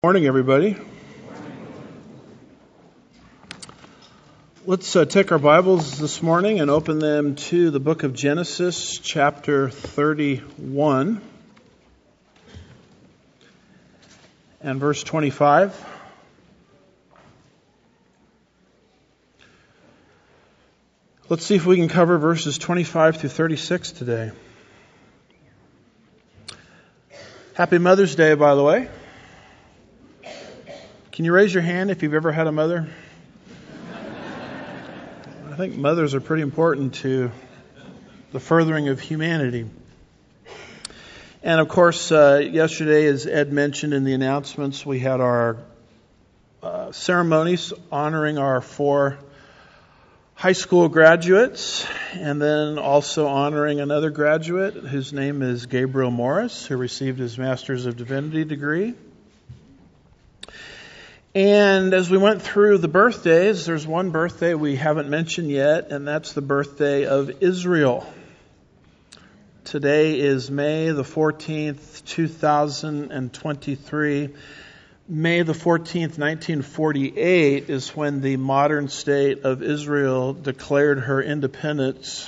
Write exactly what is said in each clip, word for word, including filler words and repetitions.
Morning, everybody. Let's uh, take our Bibles this morning and open them to the book of Genesis, chapter thirty-one, and verse twenty-five. Let's see if we can cover verses twenty-five through thirty-six today. Happy Mother's Day, by the way. Can you raise your hand if you've ever had a mother? I think mothers are pretty important to the furthering of humanity. And of course, uh, yesterday, as Ed mentioned in the announcements, we had our uh, ceremonies honoring our four high school graduates, and then also honoring another graduate whose name is Gabriel Morris, who received his Master's of Divinity degree. And as we went through the birthdays, there's one birthday we haven't mentioned yet, and that's the birthday of Israel. Today is May the fourteenth, two thousand twenty-three. May the fourteenth, nineteen forty-eight is when the modern state of Israel declared her independence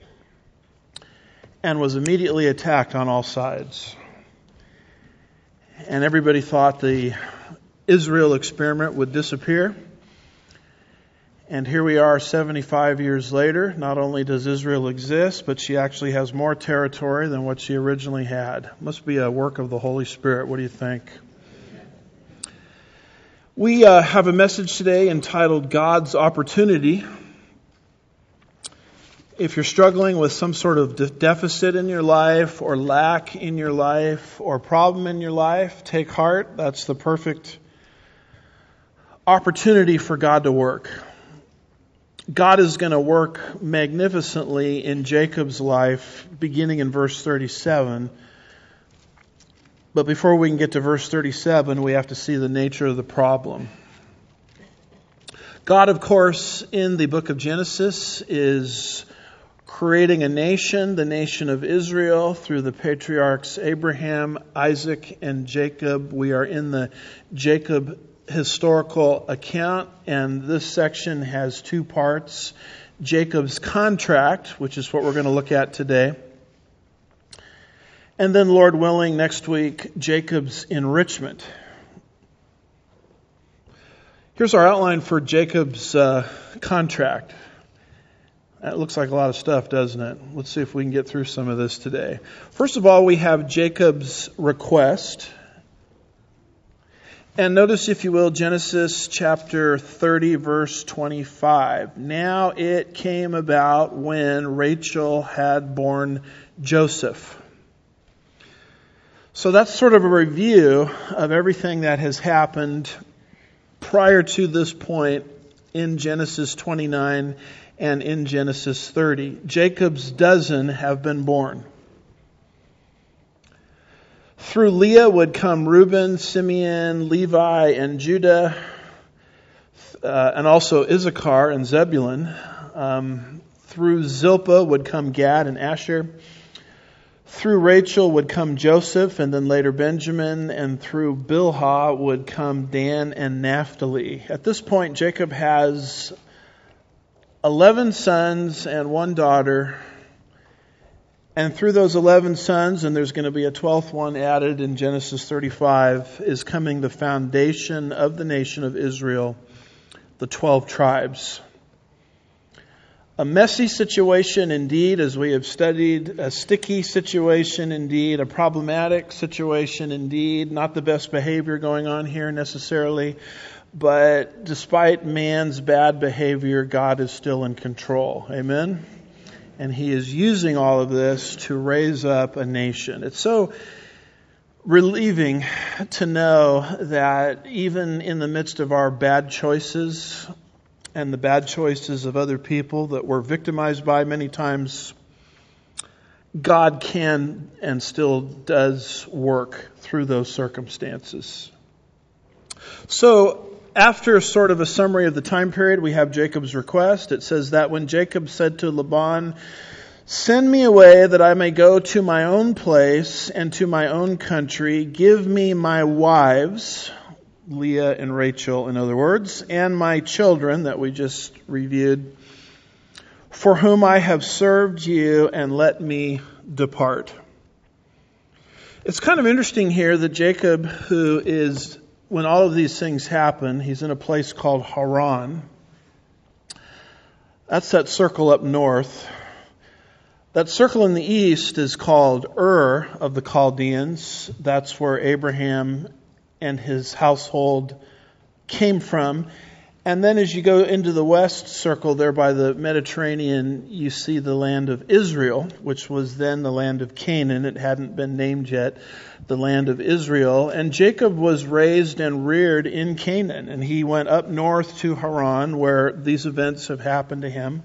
and was immediately attacked on all sides. And everybody thought the Israel experiment would disappear. And here we are seventy-five years later. Not only does Israel exist, but she actually has more territory than what she originally had. Must be a work of the Holy Spirit. What do you think? We uh, have a message today entitled God's Opportunity. If you're struggling with some sort of de- deficit in your life, or lack in your life, or problem in your life, take heart. That's the perfect opportunity for God to work. God is going to work magnificently in Jacob's life, beginning in verse thirty-seven. But before we can get to verse thirty-seven, we have to see the nature of the problem. God, of course, in the book of Genesis is creating a nation, the nation of Israel, through the patriarchs Abraham, Isaac, and Jacob. We are in the Jacob historical account, and this section has two parts. Jacob's contract, which is what we're going to look at today. And then, Lord willing, next week, Jacob's enrichment. Here's our outline for Jacob's uh, contract. That looks like a lot of stuff, doesn't it? Let's see if we can get through some of this today. First of all, we have Jacob's request. And notice, if you will, Genesis chapter thirty, verse twenty-five. Now it came about when Rachel had borne Joseph. So that's sort of a review of everything that has happened prior to this point in Genesis twenty-nine and in Genesis thirty. Jacob's dozen have been born. Through Leah would come Reuben, Simeon, Levi, and Judah, uh, and also Issachar and Zebulun. Um, through Zilpah would come Gad and Asher. Through Rachel would come Joseph, and then later Benjamin, and through Bilhah would come Dan and Naphtali. At this point, Jacob has eleven sons and one daughter. And through those eleven sons, and there's going to be a twelfth one added in Genesis thirty-five, is coming the foundation of the nation of Israel, the twelve tribes. A messy situation indeed, as we have studied, a sticky situation indeed, a problematic situation indeed, not the best behavior going on here necessarily, but despite man's bad behavior, God is still in control. Amen? And He is using all of this to raise up a nation. It's so relieving to know that even in the midst of our bad choices and the bad choices of other people that we're victimized by many times, God can and still does work through those circumstances. So, after sort of a summary of the time period, we have Jacob's request. It says that when Jacob said to Laban, "Send me away that I may go to my own place and to my own country. Give me my wives," Leah and Rachel, in other words, and my children that we just reviewed, for whom I have served you, and let me depart. It's kind of interesting here that Jacob, who is, when all of these things happen, he's in a place called Haran. That's that circle up north. That circle in the east is called Ur of the Chaldeans. That's where Abraham and his household came from. And then as you go into the west circle there by the Mediterranean, you see the land of Israel, which was then the land of Canaan. It hadn't been named yet, the land of Israel. And Jacob was raised and reared in Canaan. And he went up north to Haran, where these events have happened to him.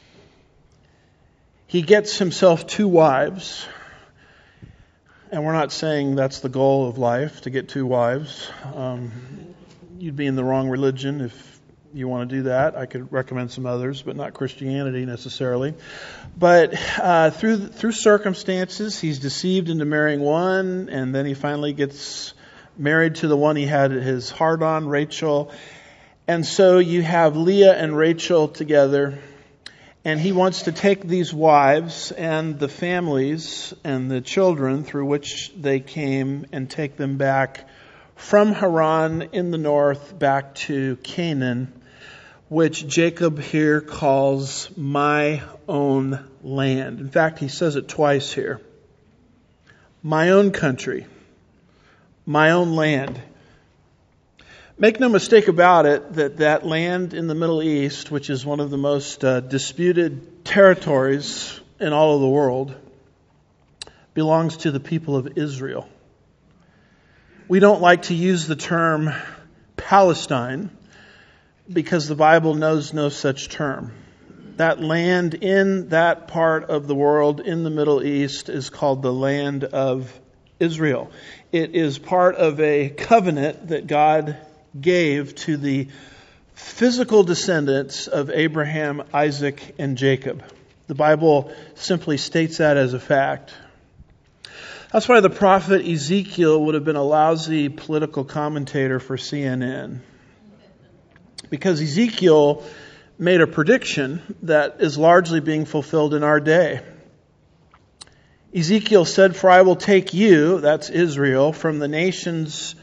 He gets himself two wives. And we're not saying that's the goal of life, to get two wives. Um, you'd be in the wrong religion if you want to do that. I could recommend some others, but not Christianity necessarily. But uh, through through circumstances, he's deceived into marrying one, and then he finally gets married to the one he had his heart on, Rachel. And so you have Leah and Rachel together, and he wants to take these wives and the families and the children through which they came and take them back from Haran in the north back to Canaan, which Jacob here calls my own land. In fact, he says it twice here. My own country. My own land. Make no mistake about it that that land in the Middle East, which is one of the most uh, disputed territories in all of the world, belongs to the people of Israel. We don't like to use the term Palestine because the Bible knows no such term. That land in that part of the world in the Middle East is called the land of Israel. It is part of a covenant that God gave to the physical descendants of Abraham, Isaac, and Jacob. The Bible simply states that as a fact. That's why the prophet Ezekiel would have been a lousy political commentator for C N N. Because Ezekiel made a prediction that is largely being fulfilled in our day. Ezekiel said, "For I will take you," that's Israel, "from the nations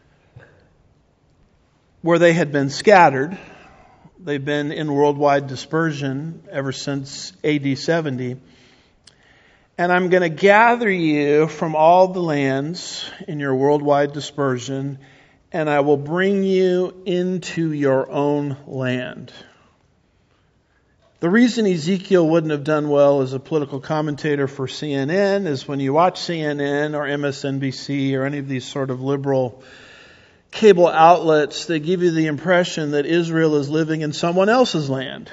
where they had been scattered." They've been in worldwide dispersion ever since A D seventy. "And I'm going to gather you from all the lands in your worldwide dispersion, and I will bring you into your own land." The reason Ezekiel wouldn't have done well as a political commentator for C N N is when you watch C N N or M S N B C or any of these sort of liberal cable outlets, they give you the impression that Israel is living in someone else's land.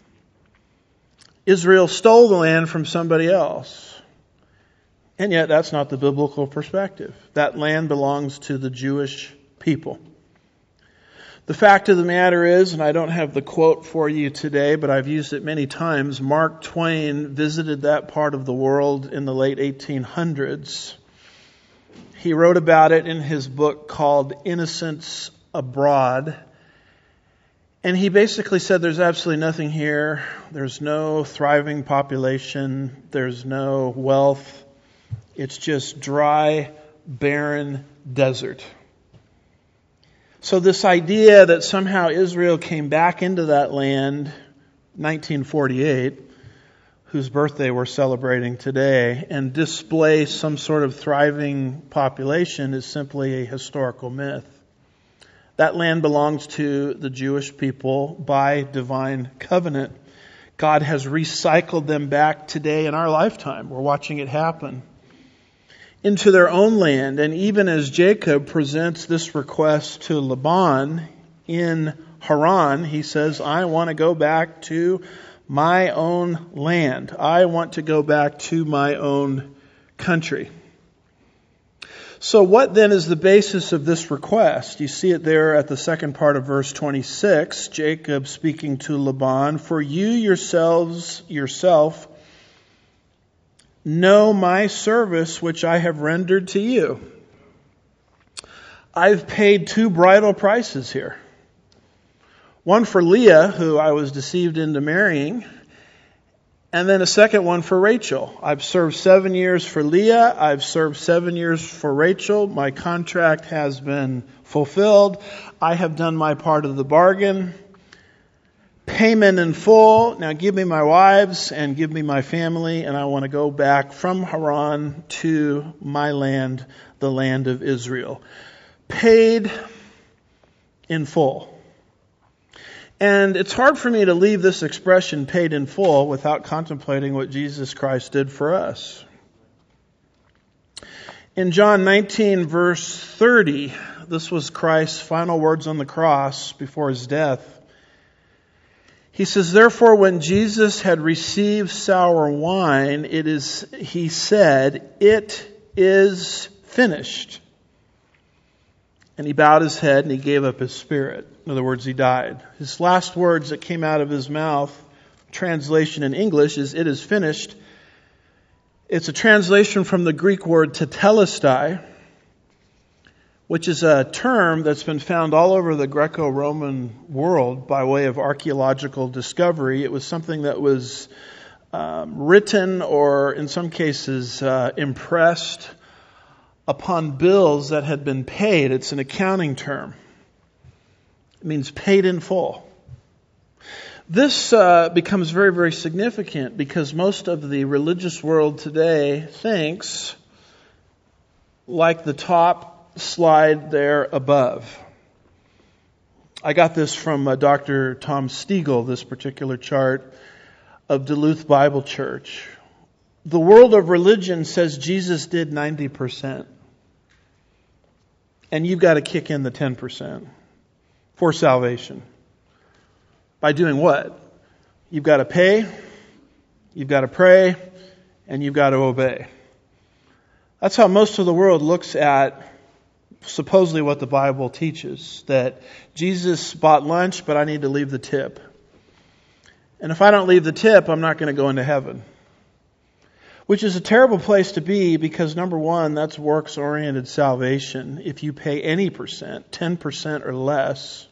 Israel stole the land from somebody else. And yet that's not the biblical perspective. That land belongs to the Jewish people. The fact of the matter is, and I don't have the quote for you today, but I've used it many times, Mark Twain visited that part of the world in the late eighteen hundreds. He wrote about it in his book called Innocents Abroad. And he basically said there's absolutely nothing here. There's no thriving population. There's no wealth. It's just dry, barren desert. So this idea that somehow Israel came back into that land, nineteen forty-eight, whose birthday we're celebrating today, and display some sort of thriving population is simply a historical myth. That land belongs to the Jewish people by divine covenant. God has recycled them back today in our lifetime. We're watching it happen. Into their own land. And even as Jacob presents this request to Laban in Haran, he says, I want to go back to my own land. I want to go back to my own country. So what then is the basis of this request? You see it there at the second part of verse twenty-six, Jacob speaking to Laban, for you yourselves, yourself, know my service which I have rendered to you. I've paid two bridal prices here. One for Leah, who I was deceived into marrying, and then a second one for Rachel. I've served seven years for Leah. I've served seven years for Rachel. My contract has been fulfilled. I have done my part of the bargain. Payment in full. Now give me my wives and give me my family, and I want to go back from Haran to my land, the land of Israel. Paid in full. And it's hard for me to leave this expression, paid in full, without contemplating what Jesus Christ did for us. In John nineteen, verse thirty, this was Christ's final words on the cross before his death. He says, therefore, when Jesus had received sour wine, it is, he said, it is finished. And he bowed his head and he gave up his spirit. In other words, he died. His last words that came out of his mouth, translation in English, is it is finished. It's a translation from the Greek word tetelestai, which is a term that's been found all over the Greco-Roman world by way of archaeological discovery. It was something that was um, written or in some cases uh, impressed upon bills that had been paid. It's an accounting term. It means paid in full. This uh, becomes very, very significant because most of the religious world today thinks like the top slide there above. I got this from uh, Doctor Tom Stiegel, this particular chart of Duluth Bible Church. The world of religion says Jesus did ninety percent. And you've got to kick in the ten percent for salvation. By doing what? You've got to pay, you've got to pray, and you've got to obey. That's how most of the world looks at supposedly what the Bible teaches, that Jesus bought lunch, but I need to leave the tip. And if I don't leave the tip, I'm not going to go into heaven. Which is a terrible place to be because, number one, that's works-oriented salvation. If you pay any percent, ten percent or less.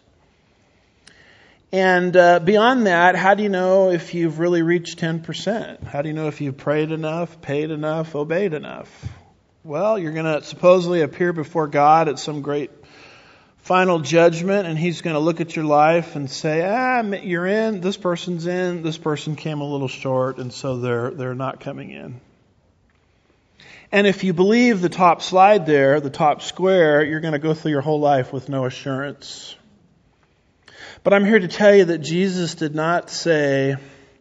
And uh, beyond that, how do you know if you've really reached ten percent? How do you know if you've prayed enough, paid enough, obeyed enough? Well, you're going to supposedly appear before God at some great final judgment, and He's going to look at your life and say, ah, you're in, this person's in, this person came a little short, and so they're they're not coming in. And if you believe the top slide there, the top square, you're going to go through your whole life with no assurance. But I'm here to tell you that Jesus did not say,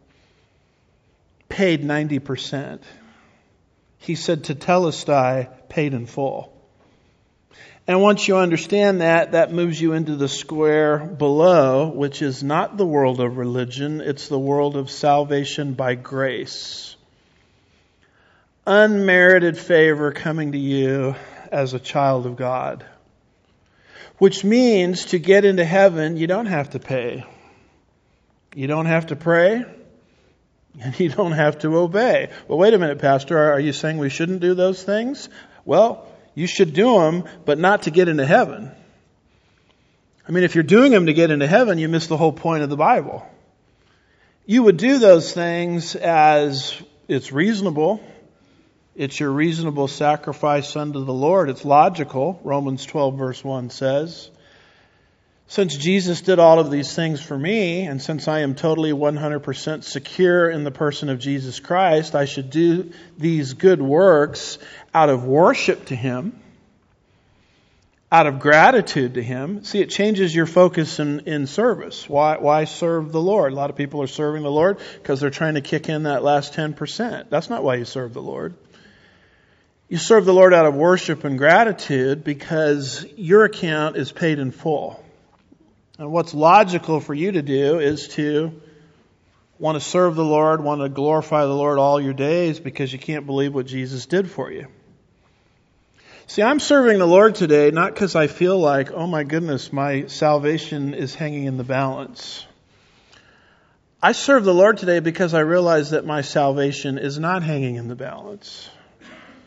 paid ninety percent. He said, tetelestai, paid in full. And once you understand that, that moves you into the square below, which is not the world of religion, it's the world of salvation by grace. Unmerited favor coming to you as a child of God. Which means to get into heaven, you don't have to pay. You don't have to pray. And you don't have to obey. Well, wait a minute, Pastor. Are you saying we shouldn't do those things? Well, you should do them, but not to get into heaven. I mean, if you're doing them to get into heaven, you miss the whole point of the Bible. You would do those things as it's reasonable. It's your reasonable sacrifice unto the Lord. It's logical. Romans twelve verse one says, since Jesus did all of these things for me, and since I am totally one hundred percent secure in the person of Jesus Christ, I should do these good works out of worship to Him, out of gratitude to Him. See, it changes your focus in, in service. Why, why serve the Lord? A lot of people are serving the Lord because they're trying to kick in that last ten percent. That's not why you serve the Lord. You serve the Lord out of worship and gratitude because your account is paid in full. And what's logical for you to do is to want to serve the Lord, want to glorify the Lord all your days because you can't believe what Jesus did for you. See, I'm serving the Lord today not because I feel like, oh my goodness, my salvation is hanging in the balance. I serve the Lord today because I realize that my salvation is not hanging in the balance.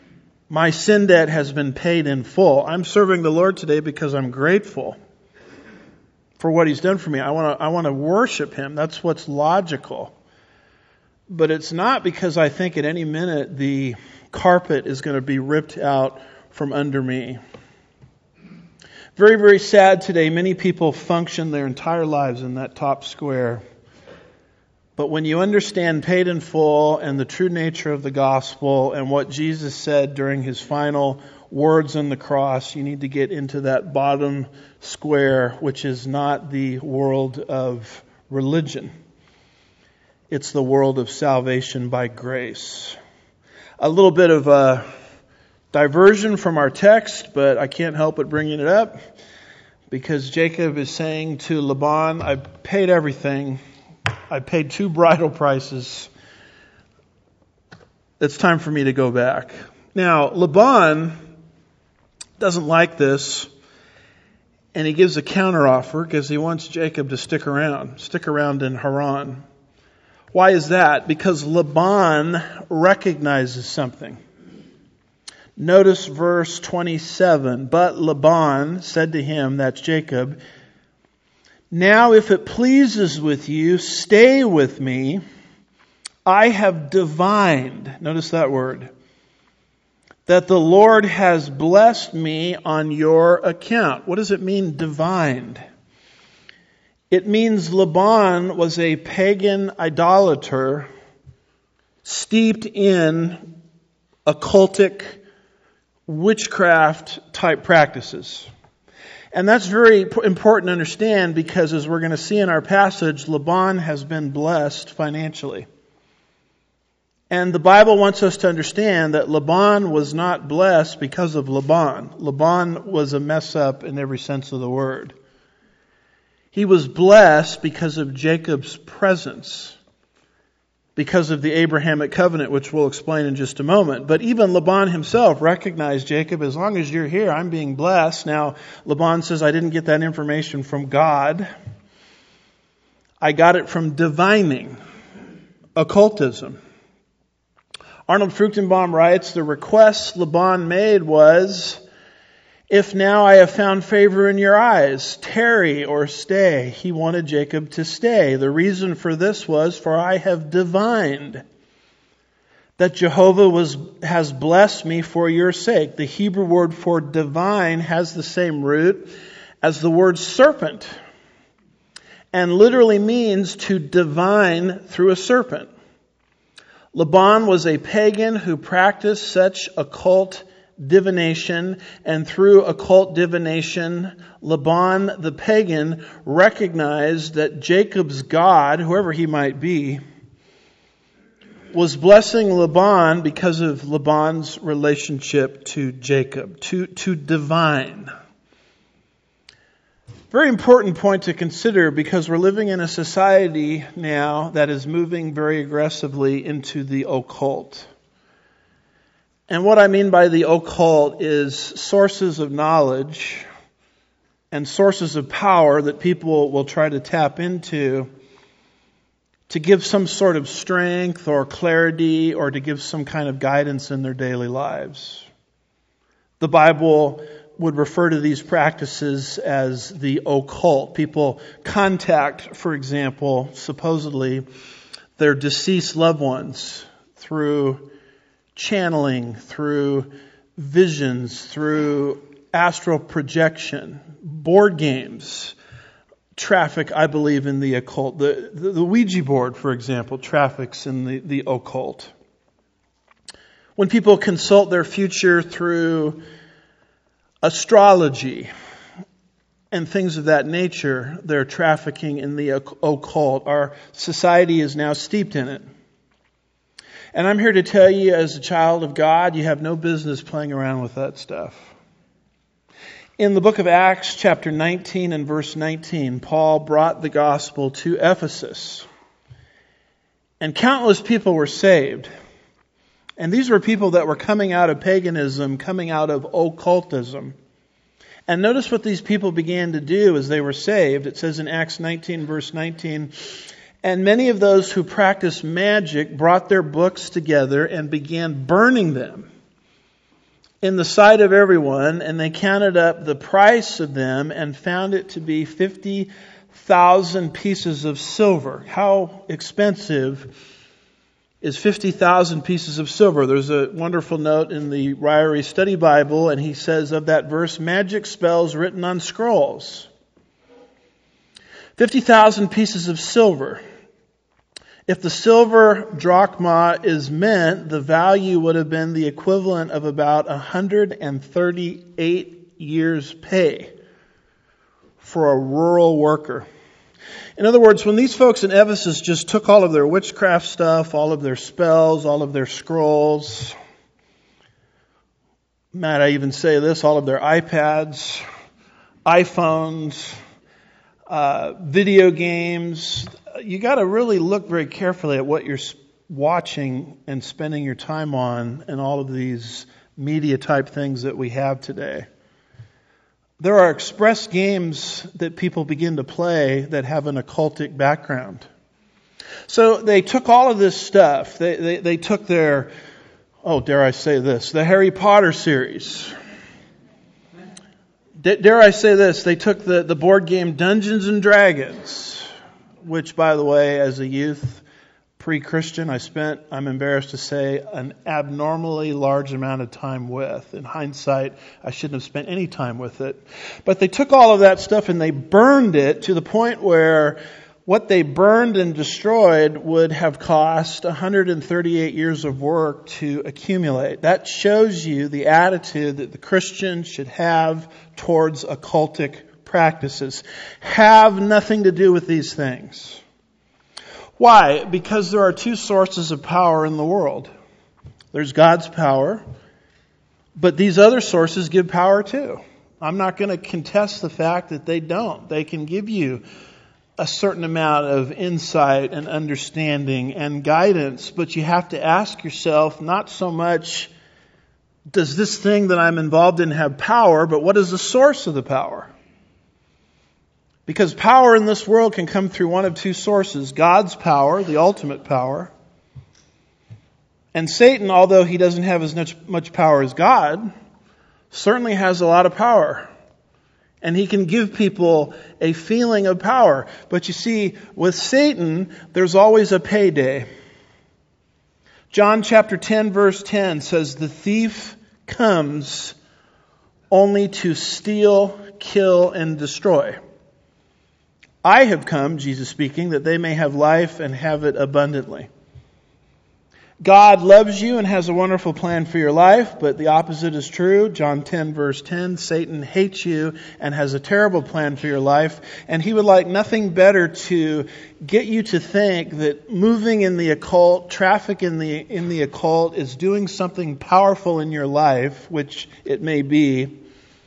My sin debt has been paid in full. I'm serving the Lord today because I'm grateful for what He's done for me. I want to, I want to worship Him. That's what's logical. But it's not because I think at any minute the carpet is going to be ripped out from under me. Very, very sad today. Many people function their entire lives in that top square. But when you understand paid in full and the true nature of the gospel and what Jesus said during His final words on the cross, you need to get into that bottom square, which is not the world of religion. It's the world of salvation by grace. A little bit of a diversion from our text, but I can't help but bringing it up because Jacob is saying to Laban, I paid everything. I paid two bridal prices. It's time for me to go back. Now, Laban doesn't like this, and he gives a counteroffer because he wants Jacob to stick around, stick around in Haran. Why is that? Because Laban recognizes something. Notice verse twenty-seven. But Laban said to him, that's Jacob, now if it pleases with you, stay with me. I have divined, notice that word, that the Lord has blessed me on your account. What does it mean, divined? It means Laban was a pagan idolater steeped in occultic witchcraft type practices. And that's very important to understand because as we're going to see in our passage, Laban has been blessed financially. And the Bible wants us to understand that Laban was not blessed because of Laban. Laban was a mess up in every sense of the word. He was blessed because of Jacob's presence, because of the Abrahamic covenant, which we'll explain in just a moment. But even Laban himself recognized Jacob, as long as you're here, I'm being blessed. Now, Laban says, I didn't get that information from God. I got it from divining, occultism. Arnold Fruchtenbaum writes, the request Laban made was, if now I have found favor in your eyes, tarry or stay. He wanted Jacob to stay. The reason for this was, for I have divined that Jehovah was has blessed me for your sake. The Hebrew word for divine has the same root as the word serpent, and literally means to divine through a serpent. Laban was a pagan who practiced such occult divination, and through occult divination, Laban the pagan recognized that Jacob's God, whoever he might be, was blessing Laban because of Laban's relationship to Jacob, to, to divine. Very important point to consider because we're living in a society now that is moving very aggressively into the occult. And what I mean by the occult is sources of knowledge and sources of power that people will try to tap into to give some sort of strength or clarity or to give some kind of guidance in their daily lives. The Bible would refer to these practices as the occult. People contact, for example, supposedly their deceased loved ones through channeling, through visions, through astral projection, board games, traffic, I believe, in the occult. The, the, the Ouija board, for example, traffics in the, the occult. When people consult their future through astrology and things of that nature, they're trafficking in the occult. Our society is now steeped in it. And I'm here to tell you, as a child of God, you have no business playing around with that stuff. In the book of Acts, chapter nineteen and verse nineteen, Paul brought the gospel to Ephesus. And countless people were saved. And these were people that were coming out of paganism, coming out of occultism. And notice what these people began to do as they were saved. It says in Acts nineteen, verse nineteen, and many of those who practiced magic brought their books together and began burning them. in the sight of everyone, and they counted up the price of them and found it to be fifty thousand pieces of silver. How expensive is fifty thousand pieces of silver? There's a wonderful note in the Ryrie Study Bible, and he says of that verse, magic spells written on scrolls. fifty thousand pieces of silver. If the silver drachma is meant, the value would have been the equivalent of about one hundred thirty-eight years' pay for a rural worker. In other words, when these folks in Ephesus just took all of their witchcraft stuff, all of their spells, all of their scrolls, might I even say this, all of their iPads, iPhones, uh, video games, you got to really look very carefully at what you're watching and spending your time on and all of these media type things that we have today. There are express games that people begin to play that have an occultic background. So they took all of this stuff. They, they, they took their, oh, dare I say this, the Harry Potter series. D- dare I say this, they took the, the board game Dungeons and Dragons, which, by the way, as a youth, pre-Christian, I spent, I'm embarrassed to say, an abnormally large amount of time with. In hindsight, I shouldn't have spent any time with it. But they took all of that stuff and they burned it to the point where what they burned and destroyed would have cost one hundred thirty-eight years of work to accumulate. That shows you the attitude that the Christian should have towards occultic practices. Have nothing to do with these things. Why? Because there are two sources of power in the world. There's God's power, but these other sources give power too. I'm not going to contest the fact that they don't. They can give you a certain amount of insight and understanding and guidance, but you have to ask yourself not so much, does this thing that I'm involved in have power, but what is the source of the power? Because power in this world can come through one of two sources. God's power, the ultimate power. And Satan, although he doesn't have as much, much power as God, certainly has a lot of power. And he can give people a feeling of power. But you see, with Satan, there's always a payday. John chapter ten verse ten says, the thief comes only to steal, kill, and destroy. I have come, Jesus speaking, that they may have life and have it abundantly. God loves you and has a wonderful plan for your life, but the opposite is true. John ten verse ten, Satan hates you and has a terrible plan for your life, and he would like nothing better to get you to think that moving in the occult, traffic in the in the occult is doing something powerful in your life, which it may be,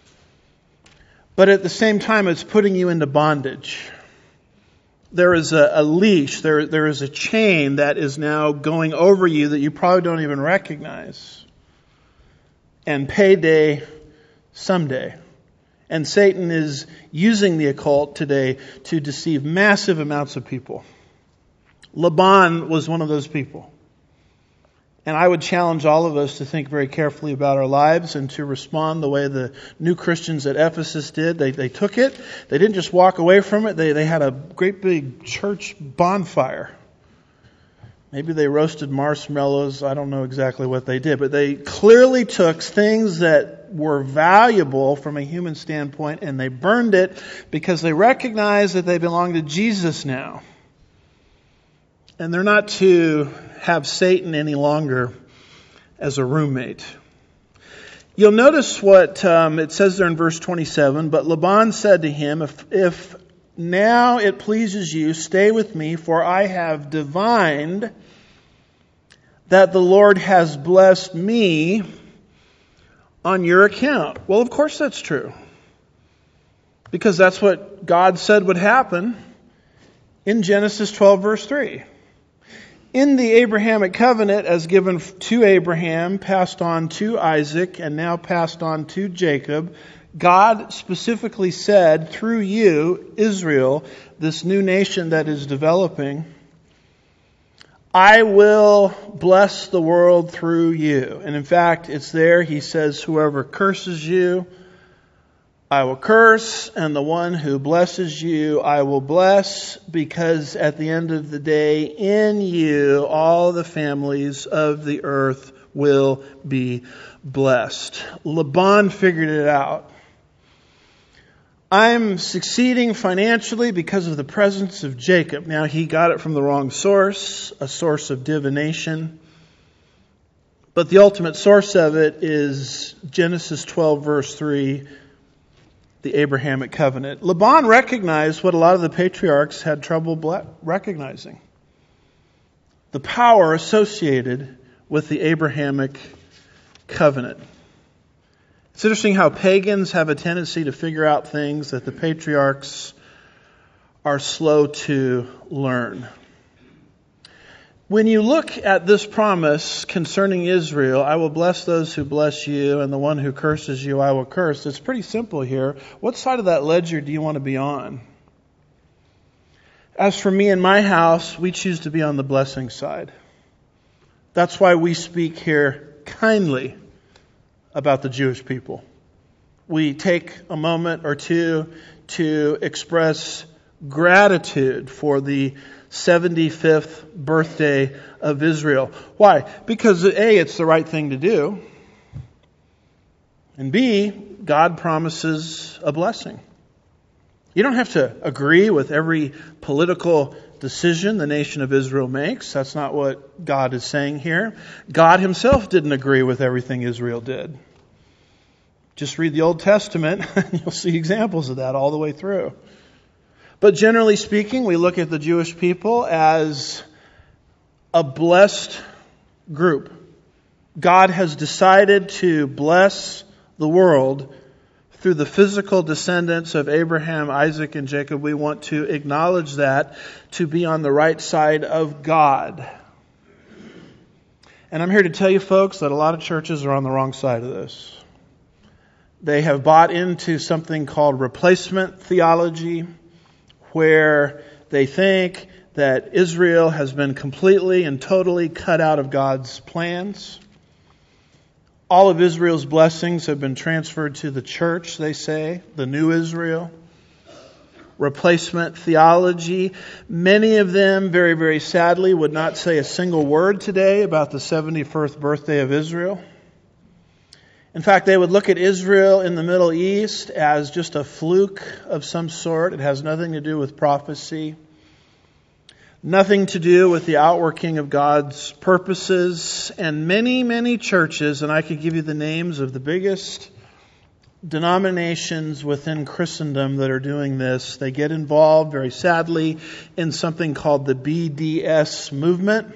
but at the same time it's putting you into bondage. There is a, a leash, there, there is a chain that is now going over you that you probably don't even recognize. And payday someday. And Satan is using the occult today to deceive massive amounts of people. Laban was one of those people. And I would challenge all of us to think very carefully about our lives and to respond the way the new Christians at Ephesus did. They they took it. They didn't just walk away from it. They they had a great big church bonfire. Maybe they roasted marshmallows. I don't know exactly what they did. But they clearly took things that were valuable from a human standpoint and they burned it because they recognized that they belong to Jesus now. And they're not to have Satan any longer as a roommate. You'll notice what um, it says there in verse twenty-seven. But Laban said to him, if, if now it pleases you, stay with me, for I have divined that the Lord has blessed me on your account. Well, of course that's true. Because that's what God said would happen in Genesis twelve verse three. In the Abrahamic covenant, as given to Abraham, passed on to Isaac, and now passed on to Jacob, God specifically said, through you, Israel, this new nation that is developing, I will bless the world through you. And in fact, it's there. He says, whoever curses you, I will curse, and the one who blesses you, I will bless, because at the end of the day, in you, all the families of the earth will be blessed. Laban figured it out. I'm succeeding financially because of the presence of Jacob. Now, he got it from the wrong source, a source of divination. But the ultimate source of it is Genesis twelve, verse three, the Abrahamic covenant. Laban recognized what a lot of the patriarchs had trouble recognizing: the power associated with the Abrahamic covenant. It's interesting how pagans have a tendency to figure out things that the patriarchs are slow to learn. When you look at this promise concerning Israel, I will bless those who bless you, and the one who curses you I will curse. It's pretty simple here. What side of that ledger do you want to be on? As for me and my house, we choose to be on the blessing side. That's why we speak here kindly about the Jewish people. We take a moment or two to express gratitude for the seventy-fifth birthday of Israel. Why? Because A, it's the right thing to do. And B, God promises a blessing. You don't have to agree with every political decision the nation of Israel makes. That's not what God is saying here. God himself didn't agree with everything Israel did. Just read the Old Testament and you'll see examples of that all the way through. But generally speaking, we look at the Jewish people as a blessed group. God has decided to bless the world through the physical descendants of Abraham, Isaac, and Jacob. We want to acknowledge that, to be on the right side of God. And I'm here to tell you, folks, that a lot of churches are on the wrong side of this. They have bought into something called replacement theology, where they think that Israel has been completely and totally cut out of God's plans. All of Israel's blessings have been transferred to the church, they say, the new Israel. Replacement theology. Many of them, very, very sadly, would not say a single word today about the seventy-first birthday of Israel. In fact, they would look at Israel in the Middle East as just a fluke of some sort. It has nothing to do with prophecy. Nothing to do with the outworking of God's purposes. And many, many churches, and I could give you the names of the biggest denominations within Christendom that are doing this. They get involved, very sadly, in something called the B D S movement,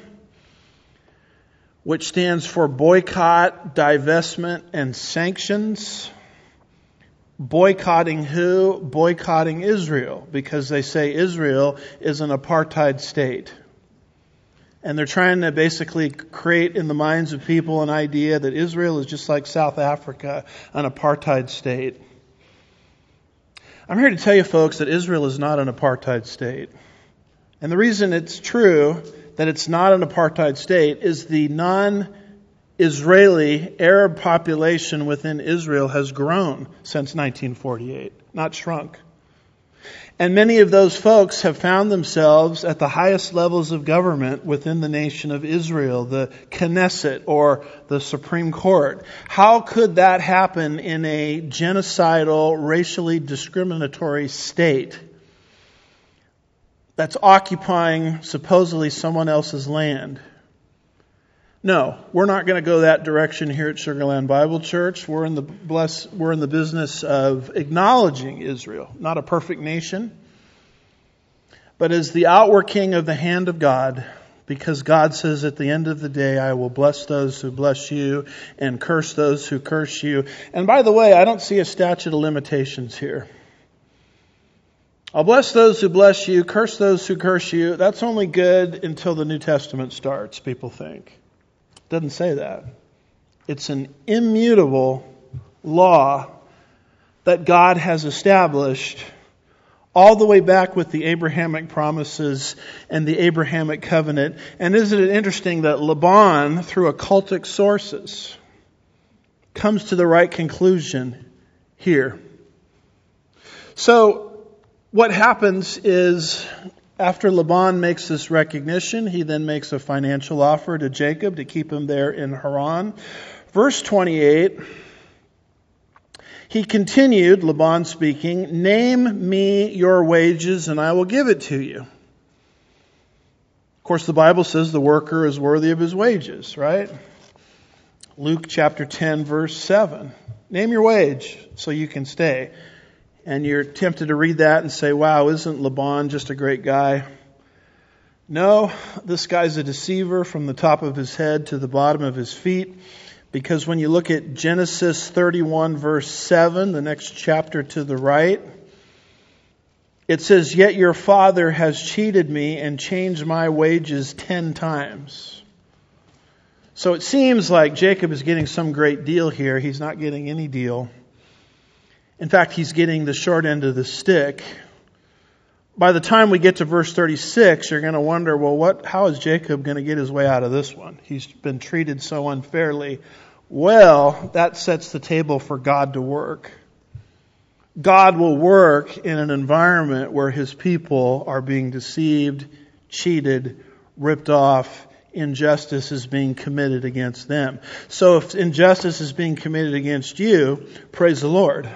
which stands for boycott, divestment, and sanctions. Boycotting who? Boycotting Israel, because they say Israel is an apartheid state. And they're trying to basically create in the minds of people an idea that Israel is just like South Africa, an apartheid state. I'm here to tell you, folks, that Israel is not an apartheid state. And the reason it's true that it's not an apartheid state is the non-Israeli Arab population within Israel has grown since nineteen forty-eight, not shrunk. And many of those folks have found themselves at the highest levels of government within the nation of Israel, the Knesset or the Supreme Court. How could that happen in a genocidal, racially discriminatory state that's occupying supposedly someone else's land? No, we're not going to go that direction here at Sugarland Bible Church. We're in the bless, we're in the business of acknowledging Israel, not a perfect nation, but as the outworking of the hand of God, because God says at the end of the day, I will bless those who bless you and curse those who curse you. And by the way, I don't see a statute of limitations here. I'll bless those who bless you, curse those who curse you. That's only good until the New Testament starts, people think. It doesn't say that. It's an immutable law that God has established all the way back with the Abrahamic promises and the Abrahamic covenant. And isn't it interesting that Laban, through occultic sources, comes to the right conclusion here? So, what happens is, after Laban makes this recognition, he then makes a financial offer to Jacob to keep him there in Haran. Verse twenty-eight, he continued, Laban speaking, "Name me your wages and I will give it to you." Of course, the Bible says the worker is worthy of his wages, right? Luke chapter ten, verse seven. Name your wage so you can stay. And you're tempted to read that and say, wow, isn't Laban just a great guy? No, this guy's a deceiver from the top of his head to the bottom of his feet. Because when you look at Genesis thirty-one, verse seven, the next chapter to the right, it says, "Yet your father has cheated me and changed my wages ten times." So it seems like Jacob is getting some great deal here. He's not getting any deal. In fact, he's getting the short end of the stick. By the time we get to verse thirty-six, you're going to wonder, well, what? How is Jacob going to get his way out of this one? He's been treated so unfairly. Well, that sets the table for God to work. God will work in an environment where His people are being deceived, cheated, ripped off. Injustice is being committed against them. So if injustice is being committed against you, praise the Lord.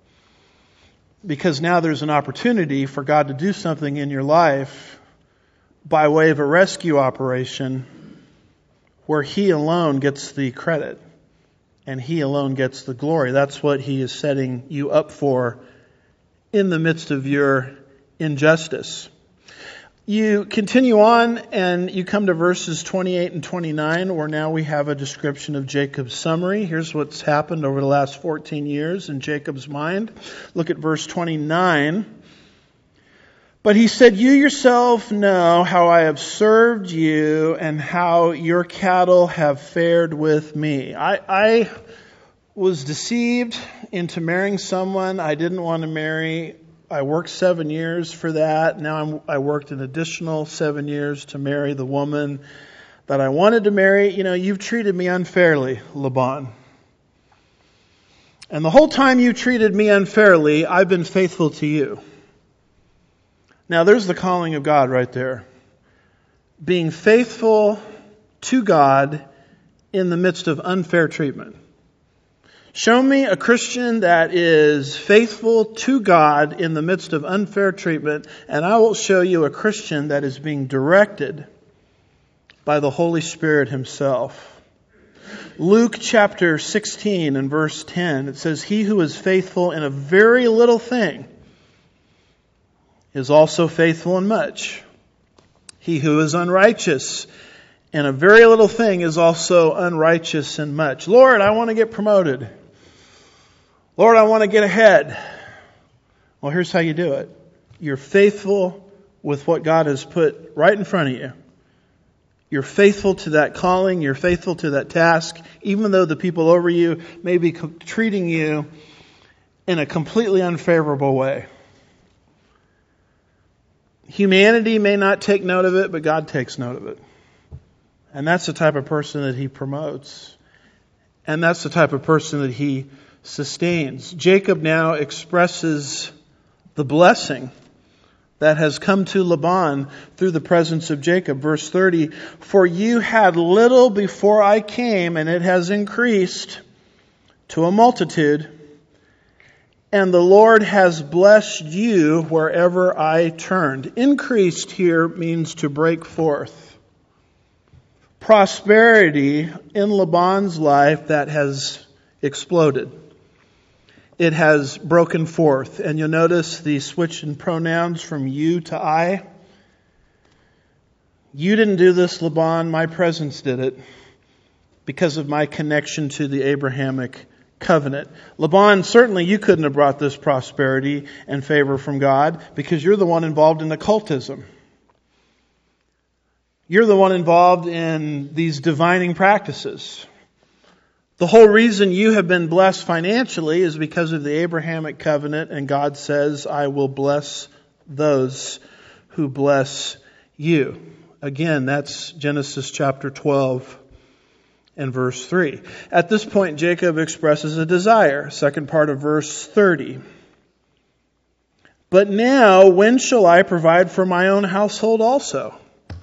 Because now there's an opportunity for God to do something in your life by way of a rescue operation where He alone gets the credit and He alone gets the glory. That's what He is setting you up for in the midst of your injustice. You continue on and you come to verses twenty-eight and twenty-nine, where now we have a description of Jacob's summary. Here's what's happened over the last fourteen years in Jacob's mind. Look at verse twenty-nine. "But he said, you yourself know how I have served you and how your cattle have fared with me." I, I was deceived into marrying someone I didn't want to marry. I worked seven years for that. Now I'm, I worked an additional seven years to marry the woman that I wanted to marry. You know, you've treated me unfairly, Laban. And the whole time you treated me unfairly, I've been faithful to you. Now there's the calling of God right there. Being faithful to God in the midst of unfair treatment. Show me a Christian that is faithful to God in the midst of unfair treatment, and I will show you a Christian that is being directed by the Holy Spirit Himself. Luke chapter sixteen and verse ten, it says, "He who is faithful in a very little thing is also faithful in much. He who is unrighteous in a very little thing is also unrighteous in much." Lord, I want to get promoted. Lord, I want to get ahead. Well, here's how you do it. You're faithful with what God has put right in front of you. You're faithful to that calling. You're faithful to that task, even though the people over you may be treating you in a completely unfavorable way. Humanity may not take note of it, but God takes note of it. And that's the type of person that He promotes. And that's the type of person that He sustains. Jacob now expresses the blessing that has come to Laban through the presence of Jacob. Verse thirty, "For you had little before I came, and it has increased to a multitude. And the Lord has blessed you wherever I turned." Increased here means to break forth. Prosperity in Laban's life that has exploded. It has broken forth. And you'll notice the switch in pronouns from you to I. You didn't do this, Laban. My presence did it because of my connection to the Abrahamic covenant. Laban, certainly you couldn't have brought this prosperity and favor from God because you're the one involved in occultism. You're the one involved in these divining practices. The whole reason you have been blessed financially is because of the Abrahamic covenant, and God says, "I will bless those who bless you. Again, that's Genesis chapter twelve and verse three. At this point, Jacob expresses a desire. Second part of verse thirty. But now, when shall I provide for my own household also?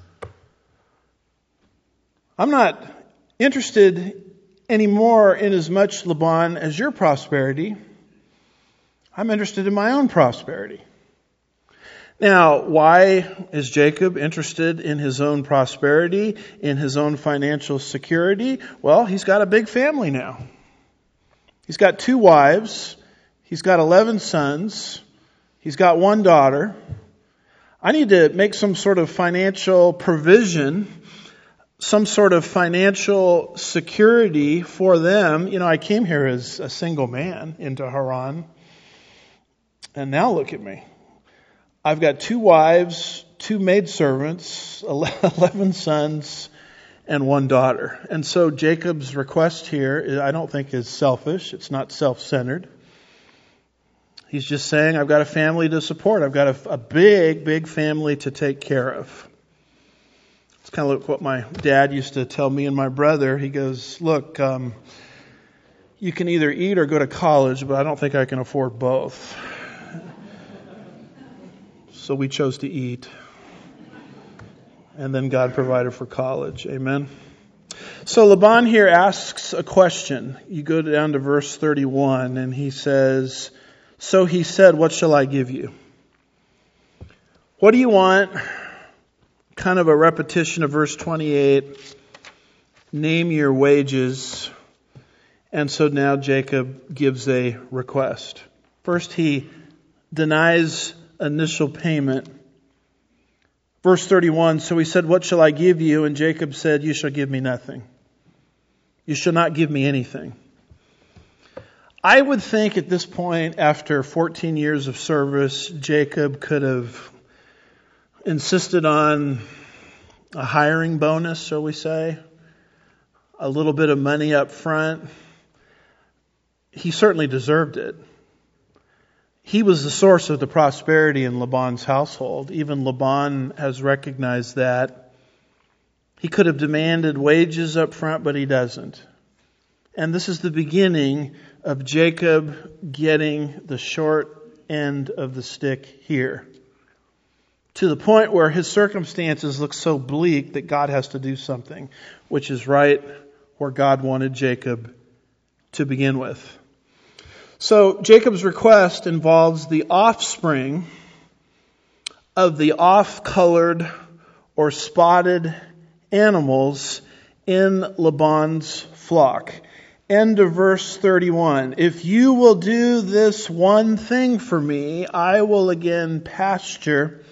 I'm not interested anymore in as much, Laban, as your prosperity. I'm interested in my own prosperity. Now, why is Jacob interested in his own prosperity, in his own financial security? Well, he's got a big family now. He's got two wives. He's got eleven sons. He's got one daughter. I need to make some sort of financial provision, some sort of financial security for them. You know, I came here as a single man into Haran. And now look at me. I've got two wives, two maidservants, eleven sons, and one daughter. And so Jacob's request here, I don't think is selfish. It's not self-centered. He's just saying, I've got a family to support. I've got a, a big, big family to take care of. It's kind of like what my dad used to tell me and my brother. He goes, look, um, you can either eat or go to college, but I don't think I can afford both. So we chose to eat. And then God provided for college. Amen. So Laban here asks a question. You go down to verse thirty-one and he says, so he said, what shall I give you? What do you want? Kind of a repetition of verse twenty-eight. Name your wages. And so now Jacob gives a request. First, he denies initial payment. Verse thirty-one, so he said, what shall I give you? And Jacob said, you shall give me nothing. You shall not give me anything. I would think at this point, after fourteen years of service, Jacob could have insisted on a hiring bonus, shall we say, a little bit of money up front. He certainly deserved it. He was the source of the prosperity in Laban's household. Even Laban has recognized that. He could have demanded wages up front, but he doesn't. And this is the beginning of Jacob getting the short end of the stick here. To the point where his circumstances look so bleak that God has to do something, which is right where God wanted Jacob to begin with. So Jacob's request involves the offspring of the off-colored or spotted animals in Laban's flock. End of verse thirty-one. If you will do this one thing for me, I will again pasture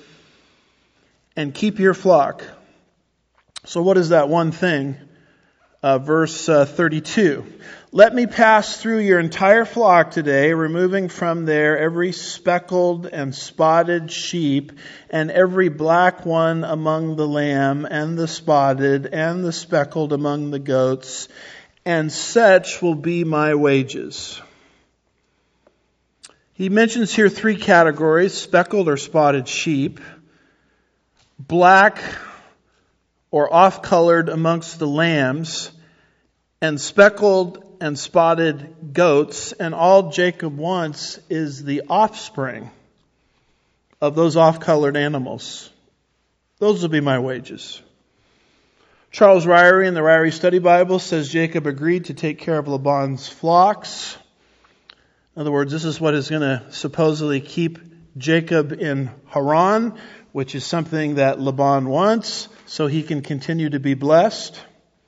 and keep your flock. So what is that one thing? Uh, verse uh, thirty-two. Let me pass through your entire flock today, removing from there every speckled and spotted sheep and every black one among the lamb and the spotted and the speckled among the goats, and such will be my wages. He mentions here three categories: speckled or spotted sheep, black or off-colored amongst the lambs, and speckled and spotted goats. And all Jacob wants is the offspring of those off-colored animals. Those will be my wages. Charles Ryrie in the Ryrie Study Bible says Jacob agreed to take care of Laban's flocks. In other words, this is what is going to supposedly keep Jacob in Haran, which is something that Laban wants, so he can continue to be blessed.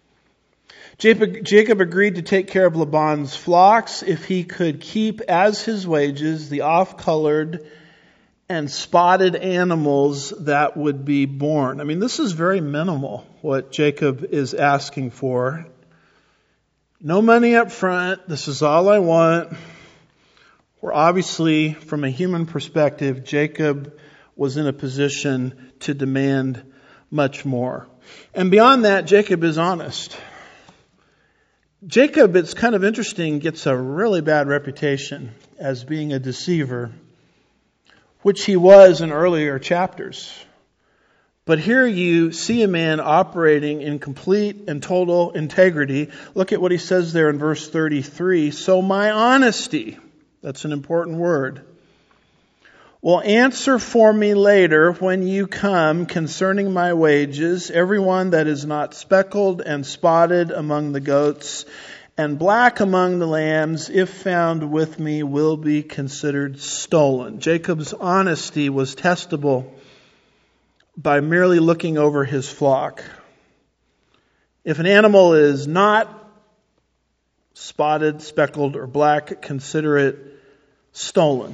Jacob agreed to take care of Laban's flocks if he could keep as his wages the off-colored and spotted animals that would be born. I mean, this is very minimal, what Jacob is asking for. No money up front. This is all I want. Where obviously, from a human perspective, Jacob was in a position to demand much more. And beyond that, Jacob is honest. Jacob, it's kind of interesting, gets a really bad reputation as being a deceiver. which he was in earlier chapters. But here you see a man operating in complete and total integrity. Look at what he says there in verse thirty-three. So my honesty, that's an important word, will answer for me later when you come concerning my wages. Everyone that is not speckled and spotted among the goats and black among the lambs, if found with me, will be considered stolen. Jacob's honesty was testable by merely looking over his flock. If an animal is not spotted, speckled, or black, consider it stolen.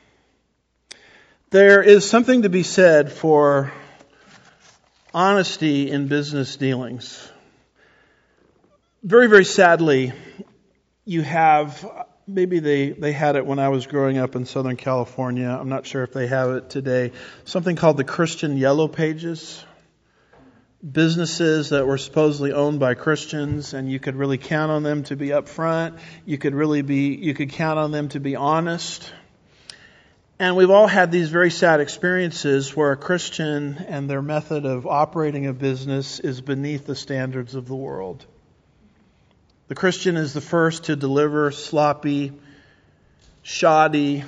There is something to be said for honesty in business dealings. Very, very sadly, you have, maybe they, they had it when I was growing up in Southern California. I'm not sure if they have it today. Something called the Christian Yellow Pages. Businesses that were supposedly owned by Christians, and you could really count on them to be upfront. You could really be, you could count on them to be honest. And we've all had these very sad experiences where a Christian and their method of operating a business is beneath the standards of the world. The Christian is the first to deliver sloppy, shoddy,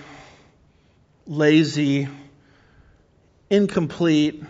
lazy, incomplete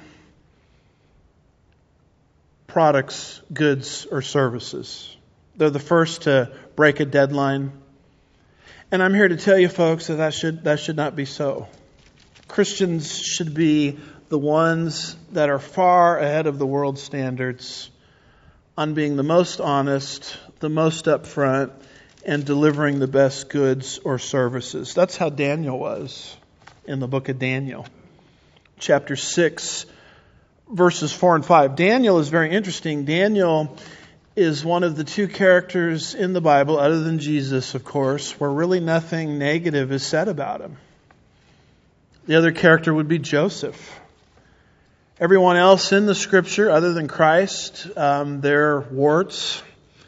products, goods, or services. They're the first to break a deadline. And I'm here to tell you, folks, that that should, that should not be so. Christians should be the ones that are far ahead of the world's standards on being the most honest, the most upfront, and delivering the best goods or services. That's how Daniel was in the book of Daniel. Chapter six, verses four and five. Daniel is very interesting. Daniel is one of the two characters in the Bible, other than Jesus, of course, where really nothing negative is said about him. The other character would be Joseph. Everyone else in the Scripture, other than Christ, um, their warts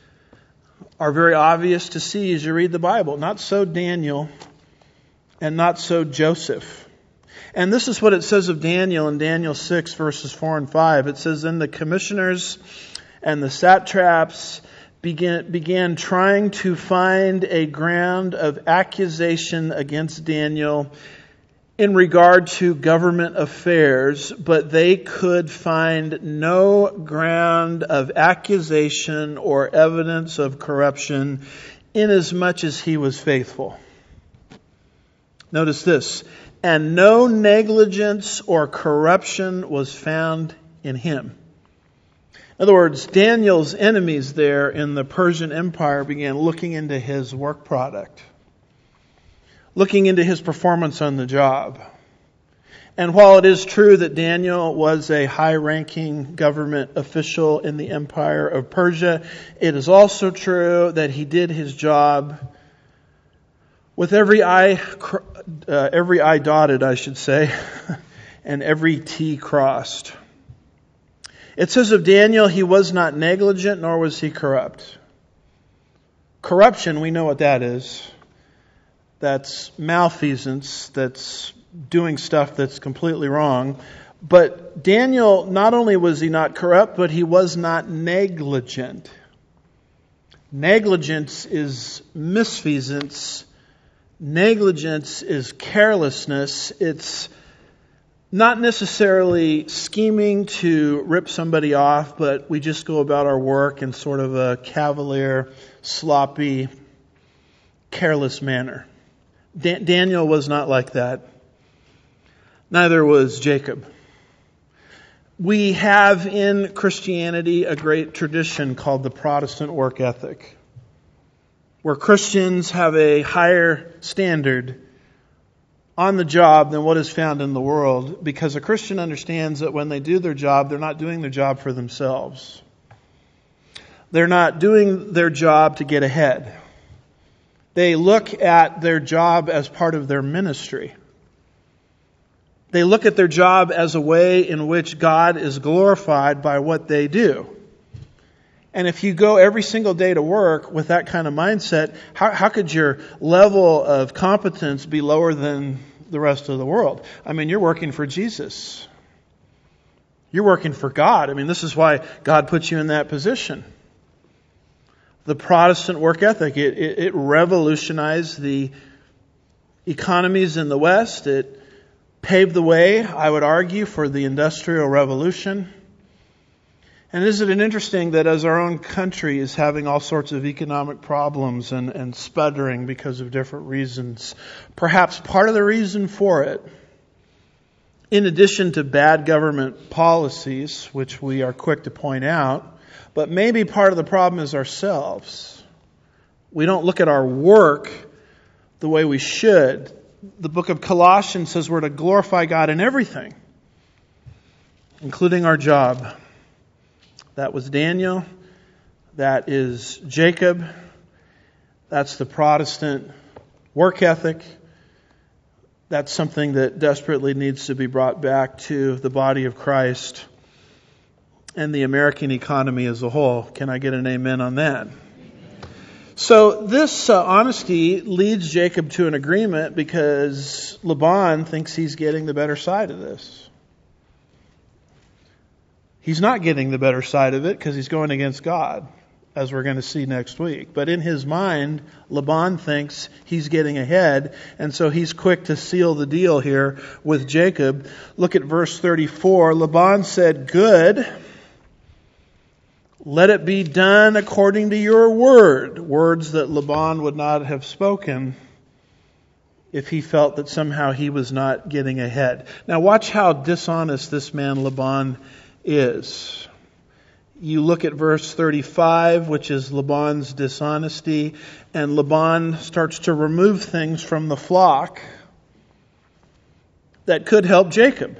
are very obvious to see as you read the Bible. Not so Daniel, and not so Joseph. And this is what it says of Daniel in Daniel six, verses four and five. It says, "Then the commissioners and the satraps began, began trying to find a ground of accusation against Daniel in regard to government affairs, but they could find no ground of accusation or evidence of corruption, inasmuch as he was faithful." Notice this, "and no negligence or corruption was found in him." In other words, Daniel's enemies there in the Persian Empire began looking into his work product, looking into his performance on the job. And while it is true that Daniel was a high-ranking government official in the Empire of Persia, it is also true that he did his job with every I, uh, every I dotted, I should say, and every T crossed. It says of Daniel, he was not negligent, nor was he corrupt. Corruption, we know what that is. That's malfeasance, that's doing stuff that's completely wrong. But Daniel, not only was he not corrupt, but he was not negligent. Negligence is misfeasance. Negligence is carelessness. It's not necessarily scheming to rip somebody off, but we just go about our work in sort of a cavalier, sloppy, careless manner. Da- Daniel was not like that. Neither was Jacob. We have in Christianity a great tradition called the Protestant work ethic, where Christians have a higher standard on the job than what is found in the world, because a Christian understands that when they do their job, they're not doing their job for themselves. They're not doing their job to get ahead. They look at their job as part of their ministry. They look at their job as a way in which God is glorified by what they do. And if you go every single day to work with that kind of mindset, how, how could your level of competence be lower than the rest of the world. I mean, you're working for Jesus. You're working for God. I mean, this is why God puts you in that position. The Protestant work ethic, it, it, it revolutionized the economies in the West. It paved the way, I would argue, for the Industrial Revolution. And isn't it interesting that as our own country is having all sorts of economic problems and, and sputtering because of different reasons, perhaps part of the reason for it, in addition to bad government policies, which we are quick to point out, but maybe part of the problem is ourselves. We don't look at our work the way we should. The book of Colossians says we're to glorify God in everything, including our job. That was Daniel. That is Jacob. That's the Protestant work ethic. That's something that desperately needs to be brought back to the body of Christ and the American economy as a whole. Can I get an amen on that? So this uh, honesty leads Jacob to an agreement because Laban thinks he's getting the better side of this. He's not getting the better side of it because he's going against God, as we're going to see next week. But in his mind, Laban thinks he's getting ahead, and so he's quick to seal the deal here with Jacob. Look at verse thirty-four. Laban said, "Good, let it be done according to your word." Words that Laban would not have spoken if he felt that somehow he was not getting ahead. Now watch how dishonest this man Laban is. You look at verse thirty-five, which is Laban's dishonesty, and Laban starts to remove things from the flock that could help Jacob.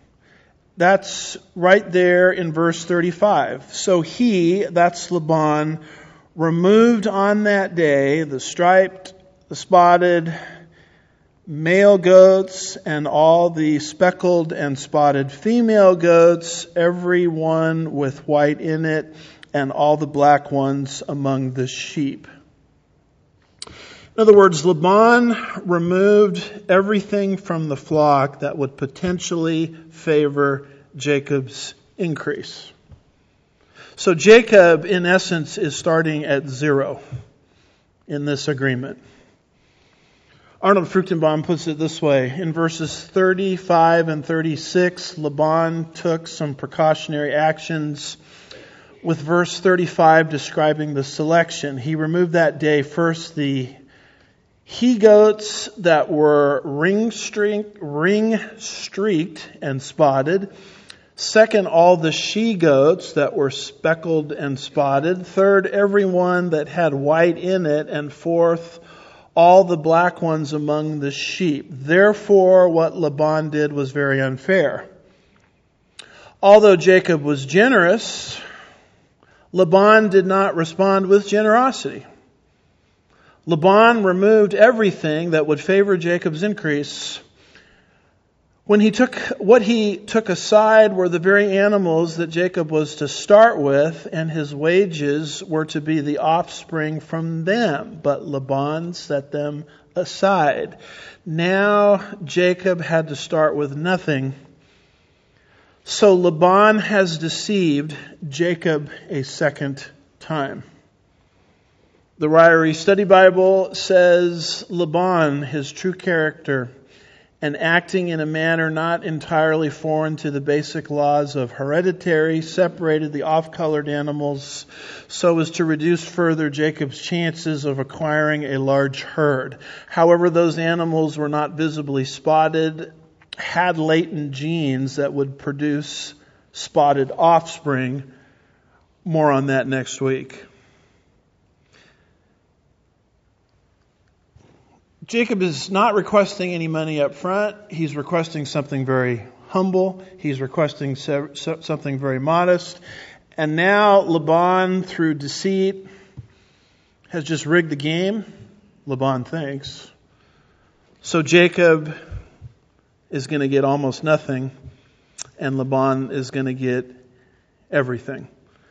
That's right there in verse thirty-five. So he, that's Laban, removed on that day the striped, the spotted, male goats and all the speckled and spotted female goats, every one with white in it, and all the black ones among the sheep. In other words, Laban removed everything from the flock that would potentially favor Jacob's increase. So Jacob, in essence, is starting at zero in this agreement. Arnold Fruchtenbaum puts it this way. In verses thirty-five and thirty-six, Laban took some precautionary actions, with verse thirty-five describing the selection. He removed that day first the he-goats that were ring-streaked, ring-streaked and spotted. Second, all the she-goats that were speckled and spotted. Third, every one that had white in it. And fourth, all the black ones among the sheep. Therefore, what Laban did was very unfair. Although Jacob was generous, Laban did not respond with generosity. Laban removed everything that would favor Jacob's increase. When he took, what he took aside were the very animals that Jacob was to start with, and his wages were to be the offspring from them. But Laban set them aside. Now Jacob had to start with nothing. So Laban has deceived Jacob a second time. The Ryrie Study Bible says Laban, his true character, and acting in a manner not entirely foreign to the basic laws of hereditary, separated the off-colored animals so as to reduce further Jacob's chances of acquiring a large herd. However, those animals were not visibly spotted, had latent genes that would produce spotted offspring. More on that next week. Jacob is not requesting any money up front. He's requesting something very humble. He's requesting something very modest. And now Laban, through deceit, has just rigged the game, Laban thinks. So Jacob is going to get almost nothing, and Laban is going to get everything.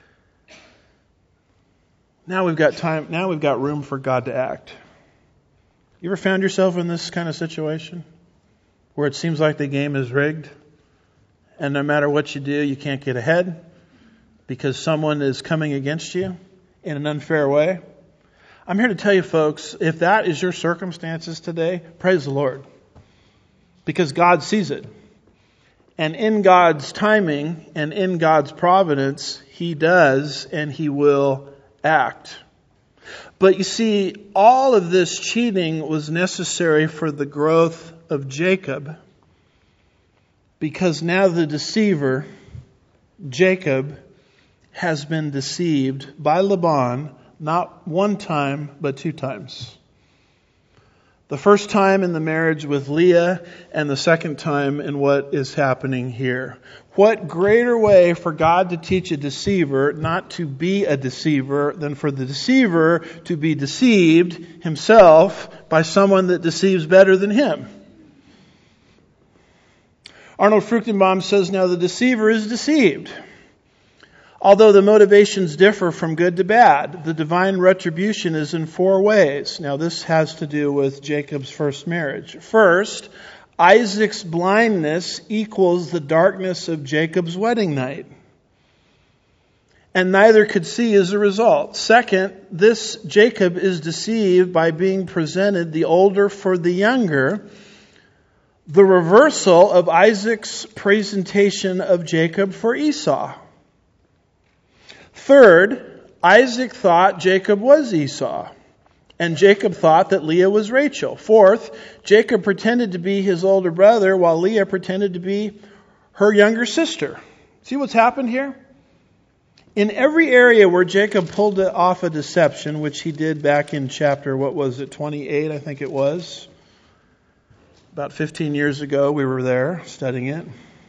Now we've got time, now we've got room for God to act. You ever found yourself in this kind of situation? where it seems like the game is rigged, and no matter what you do, you can't get ahead because someone is coming against you in an unfair way? I'm here to tell you, folks, if that is your circumstances today, praise the Lord. Because God sees it. And in God's timing and in God's providence, He does and He will act. But you see, all of this cheating was necessary for the growth of Jacob. Because now the deceiver, Jacob, has been deceived by Laban, not one time, but two times. The first time in the marriage with Leah, and the second time in what is happening here. What greater way for God to teach a deceiver not to be a deceiver than for the deceiver to be deceived himself by someone that deceives better than him? Arnold Fruchtenbaum says, now the deceiver is deceived. Although the motivations differ from good to bad, the divine retribution is in four ways. Now this has to do with Jacob's first marriage. First, Isaac's blindness equals the darkness of Jacob's wedding night. And neither could see as a result. Second, this Jacob is deceived by being presented the older for the younger, the reversal of Isaac's presentation of Jacob for Esau. Third, Isaac thought Jacob was Esau, and Jacob thought that Leah was Rachel. Fourth, Jacob pretended to be his older brother while Leah pretended to be her younger sister. See what's happened here? In every area where Jacob pulled off a deception, which he did back in chapter, what was it, twenty-eight, I think it was. About fifteen years ago, we were there studying it.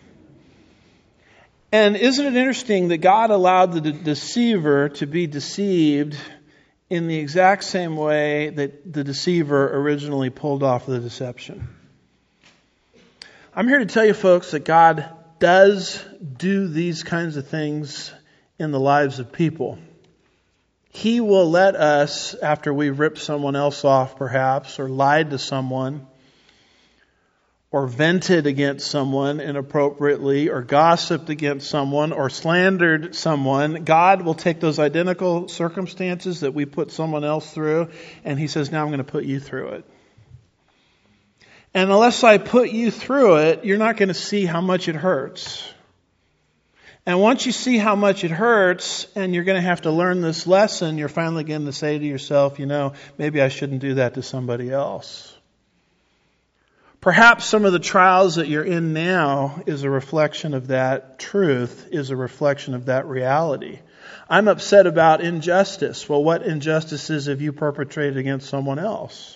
And isn't it interesting that God allowed the de- deceiver to be deceived in the exact same way that the deceiver originally pulled off the deception? I'm here to tell you, folks, that God does do these kinds of things in the lives of people. He will let us, after we've ripped someone else off perhaps, or lied to someone, or vented against someone inappropriately, or gossiped against someone, or slandered someone, God will take those identical circumstances that we put someone else through, and He says, now I'm going to put you through it. And unless I put you through it, you're not going to see how much it hurts. And once you see how much it hurts, and you're going to have to learn this lesson, you're finally going to say to yourself, you know, maybe I shouldn't do that to somebody else. Perhaps some of the trials that you're in now is a reflection of that truth, is a reflection of that reality. I'm upset about injustice. Well, what injustices have you perpetrated against someone else?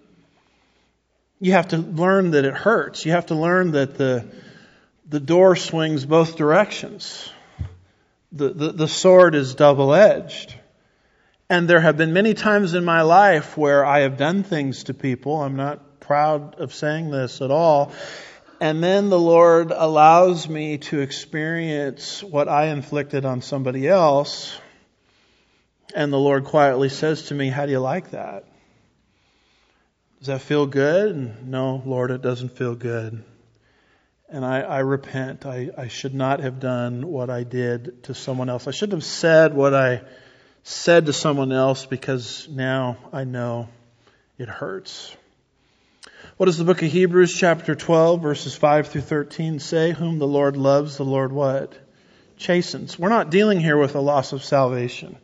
You have to learn that it hurts. You have to learn that the the door swings both directions. The, the, the sword is double-edged. And there have been many times in my life where I have done things to people. I'm not proud of saying this at all. And then the Lord allows me to experience what I inflicted on somebody else. And the Lord quietly says to me, how do you like that? Does that feel good? And no, Lord, it doesn't feel good. And I, I repent. I, I should not have done what I did to someone else. I shouldn't have said what I said to someone else because now I know it hurts. What does the book of Hebrews chapter twelve verses five through thirteen say? Whom the Lord loves, the Lord what? Chastens. We're not dealing here with a loss of salvation.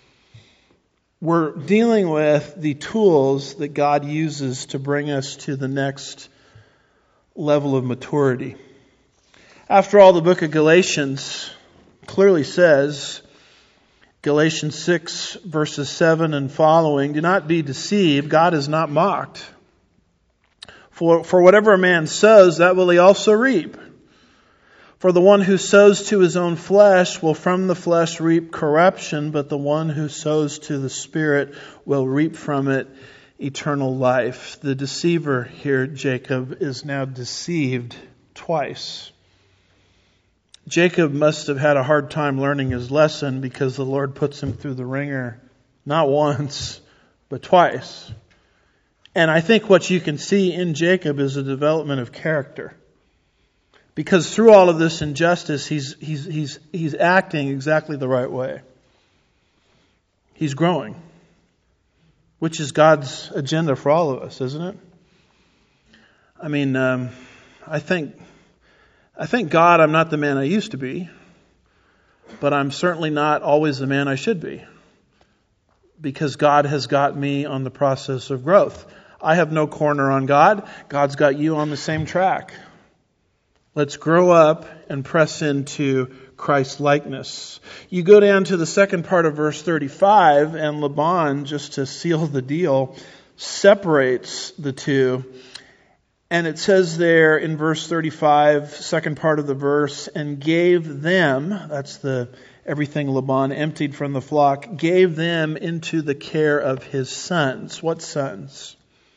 We're dealing with the tools that God uses to bring us to the next level of maturity. After all, the book of Galatians clearly says, Galatians six verses seven and following, do not be deceived, God is not mocked. For, for whatever a man sows, that will he also reap. For the one who sows to his own flesh will from the flesh reap corruption, but the one who sows to the Spirit will reap from it eternal life. The deceiver here, Jacob, is now deceived twice. Jacob must have had a hard time learning his lesson because the Lord puts him through the ringer not once, but twice. And I think what you can see in Jacob is a development of character. Because through all of this injustice, he's, he's, he's, he's acting exactly the right way. He's growing, which is God's agenda for all of us, isn't it? I mean, um, I think, I thank God I'm not the man I used to be, but I'm certainly not always the man I should be, because God has got me on the process of growth. I have no corner on God. God's got you on the same track. Let's grow up and press into Christ's likeness. You go down to the second part of verse thirty-five, and Laban, just to seal the deal, separates the two. And it says there in verse thirty-five, second part of the verse, and gave them, that's the everything Laban emptied from the flock, gave them into the care of his sons. What sons?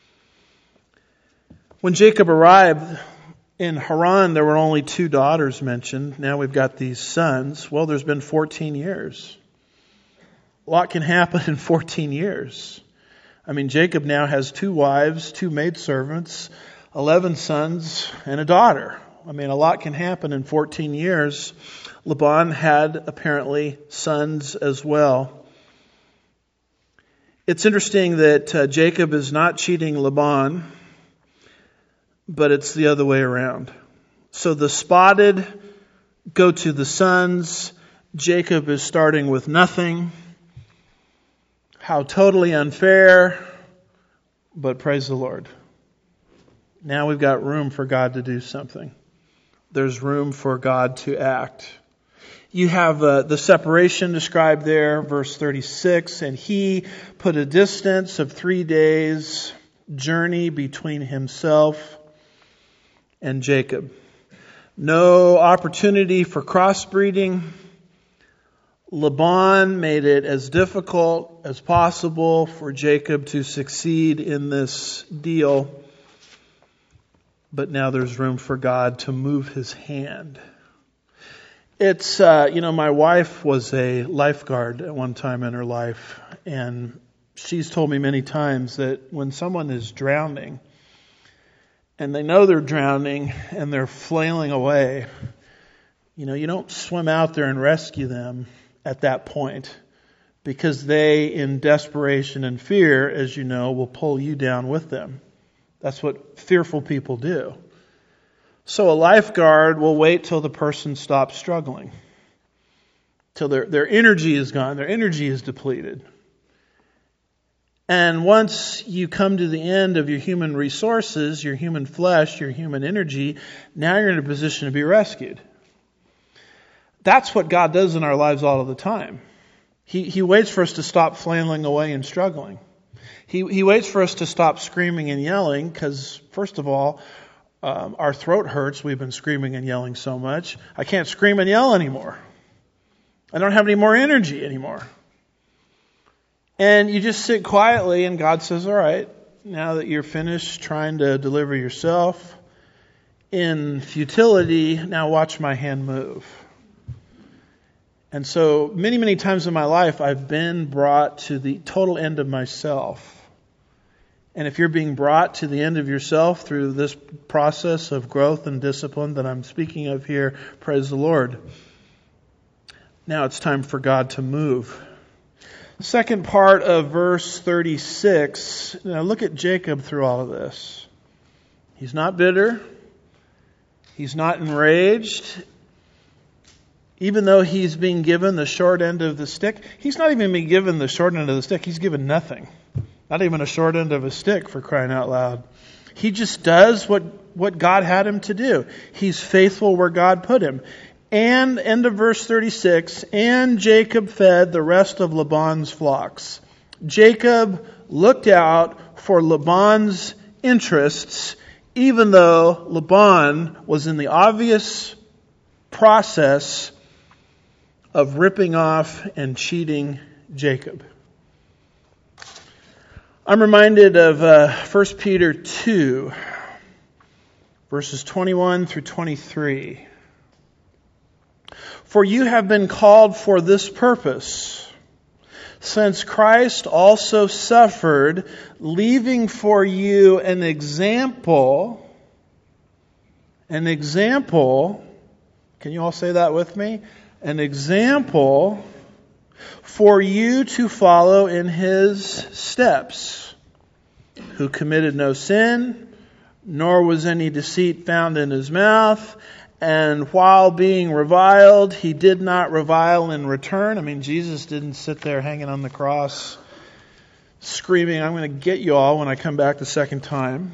When Jacob arrived in Haran, there were only two daughters mentioned. Now we've got these sons. Well, there's been fourteen years. A lot can happen in fourteen years. I mean, Jacob now has two wives, two maidservants, eleven sons, and a daughter. I mean, a lot can happen in fourteen years. Laban had apparently sons as well. It's interesting that uh, Jacob is not cheating Laban, but it's the other way around. So the spotted go to the sons. Jacob is starting with nothing. How totally unfair, but praise the Lord. Now we've got room for God to do something. There's room for God to act. You have uh, the separation described there, verse thirty-six, and he put a distance of three days' journey between himself and Jacob. No opportunity for crossbreeding. Laban made it as difficult as possible for Jacob to succeed in this deal. But now there's room for God to move his hand. It's, uh, you know, my wife was a lifeguard at one time in her life. And she's told me many times that when someone is drowning, and they know they're drowning and they're flailing away, you know, you don't swim out there and rescue them at that point, because they, in desperation and fear, as you know, will pull you down with them. That's what fearful people do. So a lifeguard will wait till the person stops struggling, till their, their energy is gone, their energy is depleted. And once you come to the end of your human resources, your human flesh, your human energy, now you're in a position to be rescued. That's what God does in our lives all of the time. He, he waits for us to stop flailing away and struggling. He, he waits for us to stop screaming and yelling because, first of all, um, our throat hurts. We've been screaming and yelling so much. I can't scream and yell anymore. I don't have any more energy anymore. And you just sit quietly and God says, all right, now that you're finished trying to deliver yourself in futility, now watch my hand move. And so many, many times in my life, I've been brought to the total end of myself. And if you're being brought to the end of yourself through this process of growth and discipline that I'm speaking of here, praise the Lord. Now it's time for God to move. Second part of verse thirty-six. Now look at Jacob through all of this. He's not bitter. He's not enraged. Even though he's being given the short end of the stick, he's not even being given the short end of the stick. He's given nothing. Not even a short end of a stick, for crying out loud. He just does what, what God had him to do. He's faithful where God put him. And, end of verse thirty-six, and Jacob fed the rest of Laban's flocks. Jacob looked out for Laban's interests, even though Laban was in the obvious process of ripping off and cheating Jacob. I'm reminded of uh, First Peter two, verses twenty-one through twenty-three. For you have been called for this purpose, since Christ also suffered, leaving for you an example, an example, can you all say that with me? An example for you to follow in His steps, who committed no sin, nor was any deceit found in His mouth. And while being reviled, He did not revile in return. I mean, Jesus didn't sit there hanging on the cross screaming, I'm going to get you all when I come back the second time.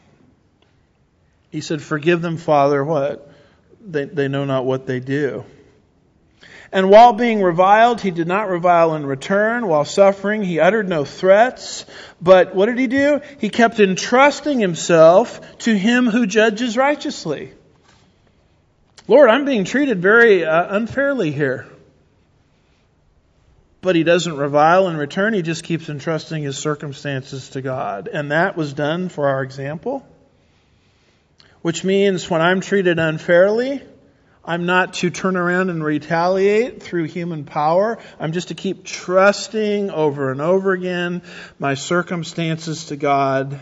He said, forgive them, Father, what? They, they know not what they do. And while being reviled, He did not revile in return. While suffering, He uttered no threats. But what did He do? He kept entrusting Himself to Him who judges righteously. Lord, I'm being treated very uh, unfairly here. But He doesn't revile in return. He just keeps entrusting His circumstances to God. And that was done for our example. Which means when I'm treated unfairly, I'm not to turn around and retaliate through human power. I'm just to keep trusting over and over again my circumstances to God.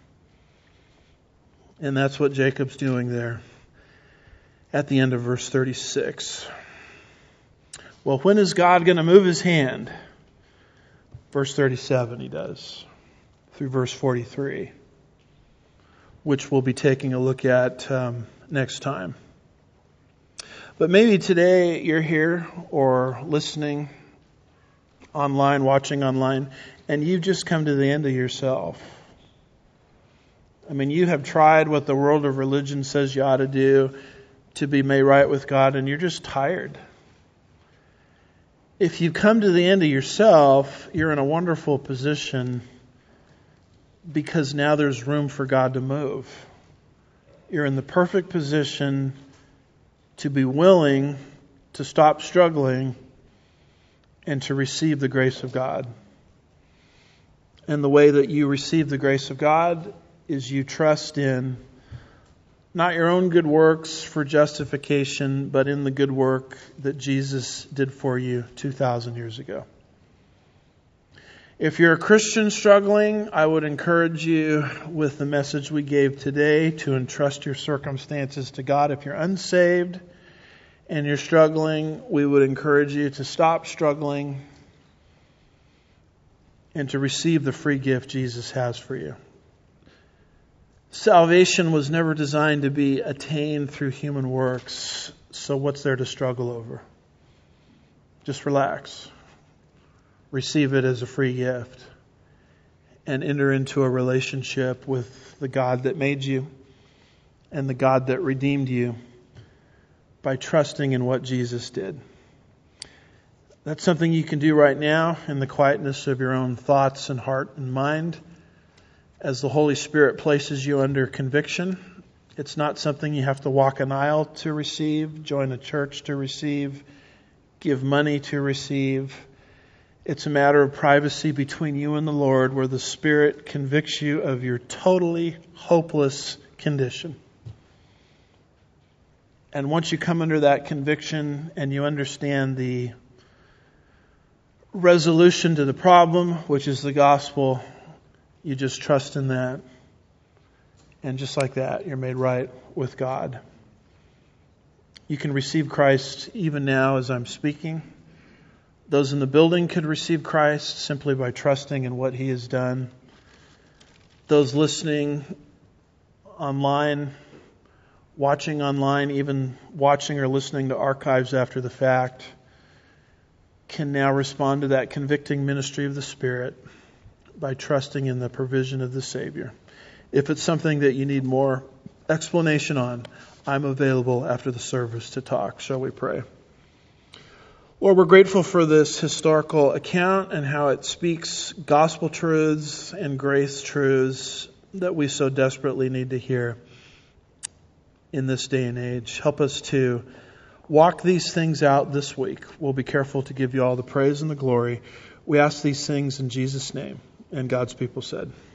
And that's what Jacob's doing there at the end of verse thirty-six. Well, when is God going to move His hand? Verse thirty-seven, He does. Through verse forty-three. Which we'll be taking a look at um, next time. But maybe today you're here or listening online, watching online, and you've just come to the end of yourself. I mean, you have tried what the world of religion says you ought to do to be made right with God, and you're just tired. If you come to the end of yourself, you're in a wonderful position because now there's room for God to move. You're in the perfect position to be willing to stop struggling and to receive the grace of God. And the way that you receive the grace of God is you trust in not your own good works for justification, but in the good work that Jesus did for you two thousand years ago. If you're a Christian struggling, I would encourage you with the message we gave today to entrust your circumstances to God. If you're unsaved and you're struggling, we would encourage you to stop struggling and to receive the free gift Jesus has for you. Salvation was never designed to be attained through human works, so what's there to struggle over? Just relax. Receive it as a free gift and enter into a relationship with the God that made you and the God that redeemed you by trusting in what Jesus did. That's something you can do right now in the quietness of your own thoughts and heart and mind as the Holy Spirit places you under conviction. It's not something you have to walk an aisle to receive, join a church to receive, give money to receive. It's a matter of privacy between you and the Lord where the Spirit convicts you of your totally hopeless condition. And once you come under that conviction and you understand the resolution to the problem, which is the gospel, you just trust in that. And just like that, you're made right with God. You can receive Christ even now as I'm speaking. Those in the building could receive Christ simply by trusting in what He has done. Those listening online, watching online, even watching or listening to archives after the fact, can now respond to that convicting ministry of the Spirit by trusting in the provision of the Savior. If it's something that you need more explanation on, I'm available after the service to talk. Shall we pray? Lord, we're grateful for this historical account and how it speaks gospel truths and grace truths that we so desperately need to hear in this day and age. Help us to walk these things out this week. We'll be careful to give you all the praise and the glory. We ask these things in Jesus' name. And God's people said,